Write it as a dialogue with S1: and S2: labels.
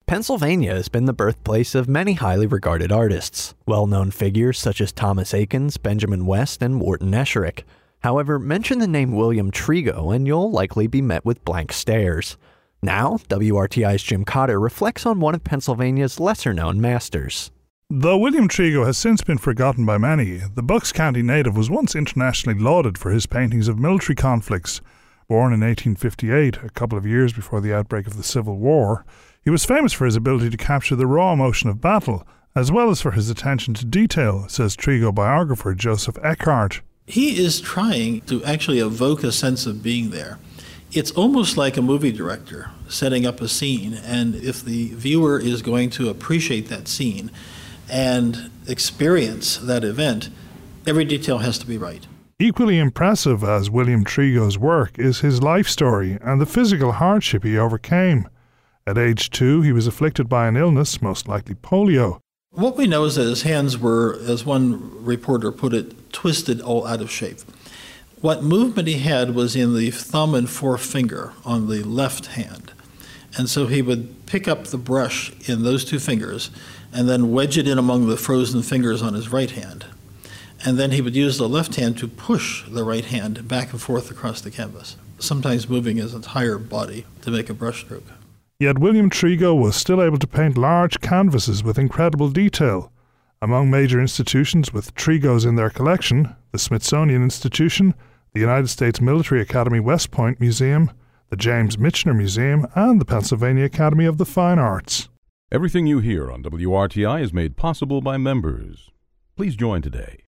S1: Pennsylvania has been the birthplace of many highly regarded artists, well-known figures such as Thomas Eakins, Benjamin West, and Wharton Esherick. However, mention the name William Trigo and you'll likely be met with blank stares. Now, WRTI's Jim Cotter reflects on one of Pennsylvania's lesser-known masters.
S2: Though William Trigo has since been forgotten by many, the Bucks County native was once internationally lauded for his paintings of military conflicts. Born in 1858, a couple of years before the outbreak of the Civil War, he was famous for his ability to capture the raw emotion of battle, as well as for his attention to detail, says Trigo biographer Joseph Eckhart.
S3: He is trying to actually evoke a sense of being there. It's almost like a movie director setting up a scene, and if the viewer is going to appreciate that scene and experience that event, every detail has to be right.
S2: Equally impressive as William Trigo's work is his life story and the physical hardship he overcame. At age 2, he was afflicted by an illness, most likely polio.
S3: What we know is that his hands were, as one reporter put it, twisted all out of shape. What movement he had was in the thumb and forefinger on the left hand. And so he would pick up the brush in those two fingers and then wedge it in among the frozen fingers on his right hand. And then he would use the left hand to push the right hand back and forth across the canvas, sometimes moving his entire body to make a brushstroke.
S2: Yet William Trigo was still able to paint large canvases with incredible detail. Among major institutions with Trigos in their collection, the Smithsonian Institution, the United States Military Academy West Point Museum, the James Michener Museum, and the Pennsylvania Academy of the Fine Arts.
S4: Everything you hear on WRTI is made possible by members. Please join today